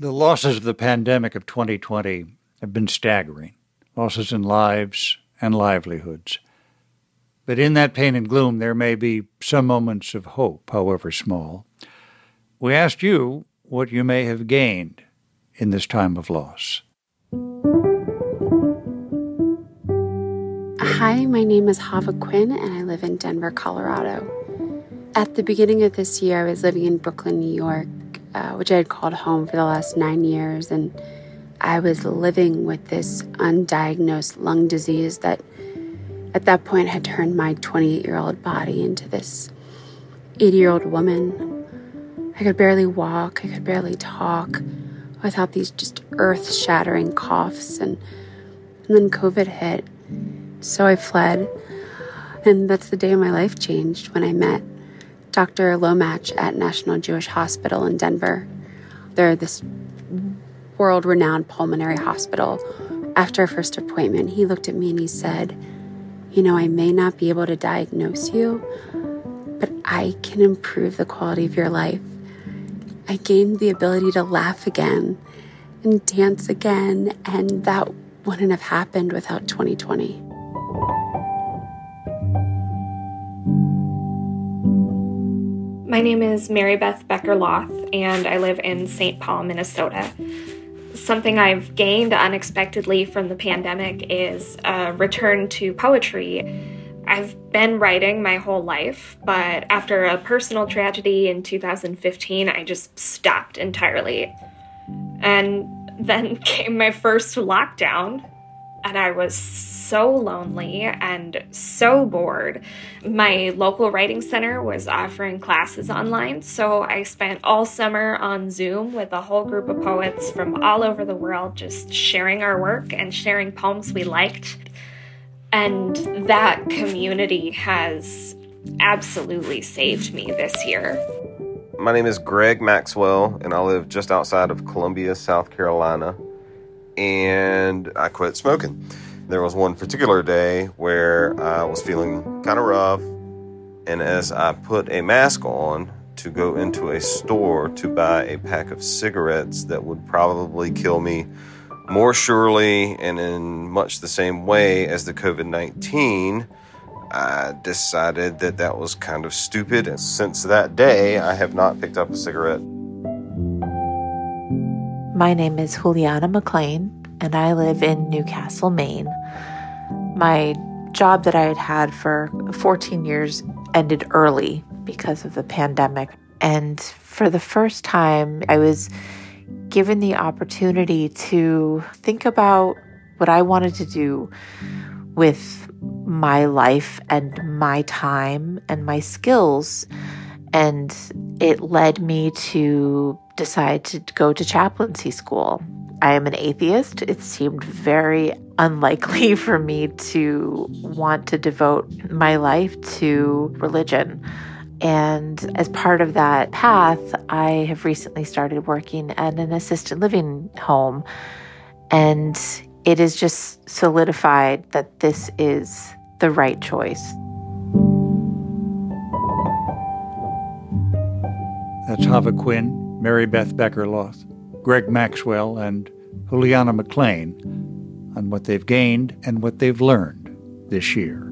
The losses of the pandemic of 2020 have been staggering. Losses in lives and livelihoods. But in that pain and gloom, there may be some moments of hope, however small. We asked you what you may have gained in this time of loss. Hi, my name is Hava Quinn, and I live in Denver, Colorado. At the beginning of this year, I was living in Brooklyn, New York, which I had called home for the last 9 years, and I was living with this undiagnosed lung disease that at that point had turned my 28-year-old body into this 80-year-old woman. I could barely walk, I could barely talk without these just earth-shattering coughs, and then COVID hit. So I fled, and that's the day my life changed when I met Dr. Lomach at National Jewish Hospital in Denver. They're this world-renowned pulmonary hospital. After our first appointment, he looked at me and he said, I may not be able to diagnose you, but I can improve the quality of your life. I gained the ability to laugh again and dance again, and that wouldn't have happened without 2020. My name is Mary Beth Becker-Loth, and I live in St. Paul, Minnesota. Something I've gained unexpectedly from the pandemic is a return to poetry. I've been writing my whole life, but after a personal tragedy in 2015, I just stopped entirely. And then came my first lockdown, and I was so lonely and so bored. My local writing center was offering classes online, so I spent all summer on Zoom with a whole group of poets from all over the world, just sharing our work and sharing poems we liked. And that community has absolutely saved me this year. My name is Greg Maxwell, and I live just outside of Columbia, South Carolina, and I quit smoking. There was one particular day where I was feeling kind of rough, and as I put a mask on to go into a store to buy a pack of cigarettes that would probably kill me more surely and in much the same way as the COVID-19, I decided that that was kind of stupid. And since that day, I have not picked up a cigarette. My name is Juliana McLean, and I live in Newcastle, Maine. My job that I had had for 14 years ended early because of the pandemic. And for the first time, I was given the opportunity to think about what I wanted to do with my life and my time and my skills. And it led me to decide to go to chaplaincy school. I am an atheist. It seemed very unlikely for me to want to devote my life to religion. And as part of that path, I have recently started working at an assisted living home. And it is just solidified that this is the right choice. That's Hava Quinn, Mary Beth Becker-Loth, Greg Maxwell, and Juliana McLean on what they've gained and what they've learned this year.